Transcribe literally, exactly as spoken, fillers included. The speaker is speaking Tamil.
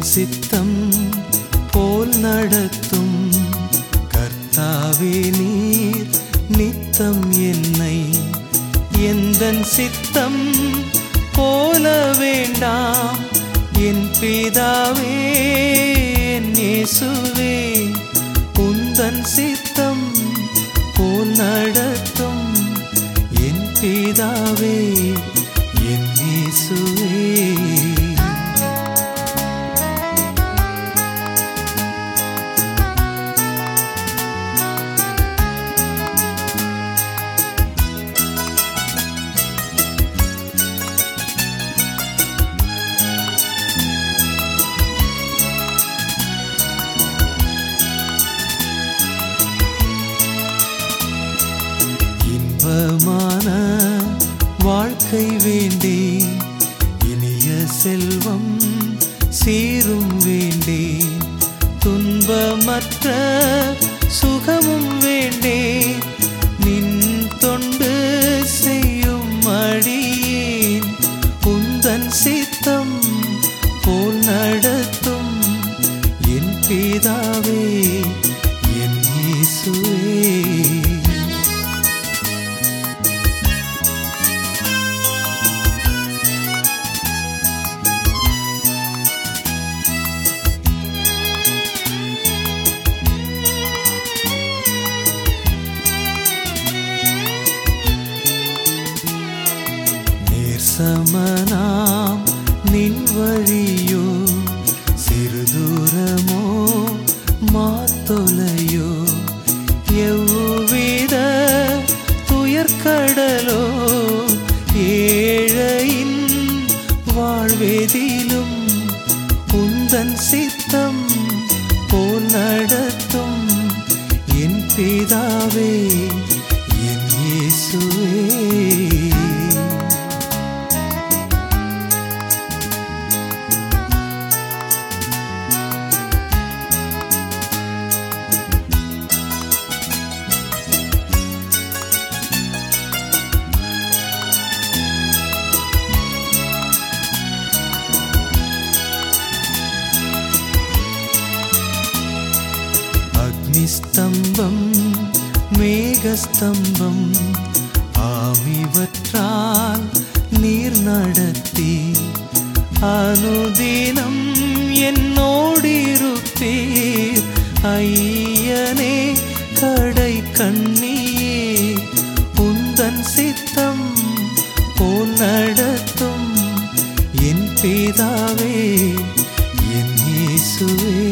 சித்தம் போல் நடத்தும் கர்த்தாவே நீர் நித்தம் என்னை எந்தன் சித்தம் போல வேண்டாம் என் பிதாவே என் இயேசுவே உந்தன் சித்தம் போல் நடத்தும் என் பிதாவே என் இயேசுவே. இன்பமான வாழ்க்கை வேண்டே இனிய செல்வம் சீரும் வேண்டே துன்பமற்ற சுகமும் வேண்டே நின் தொண்டு செய்யும் அடியேன் உந்தன் சித்தம் போல் நடத்தும் என் பிதாவே என் இயேசுவே. சமனாம் நின் வழியோ சிறு தூரமோ மாத்தொலையோ எவ்வித துயர்கடலோ ஏழையின் வாழ்வெதிலும் உந்தன் சித்தம் போல் நடத்தும் என் பிதாவே என் இயேசுவே. அக்னிஸ்தம்பம் மேகஸ்தம்பம் ஆவிவற்றால் நீர் நடத்தி அனுதினம் என்னோடிருப்பீர் ஐயனே கடை கண்ணியே உந்தன் சித்தம் போல் நடத்தும் என் பிதாவே என் இயேசுவே.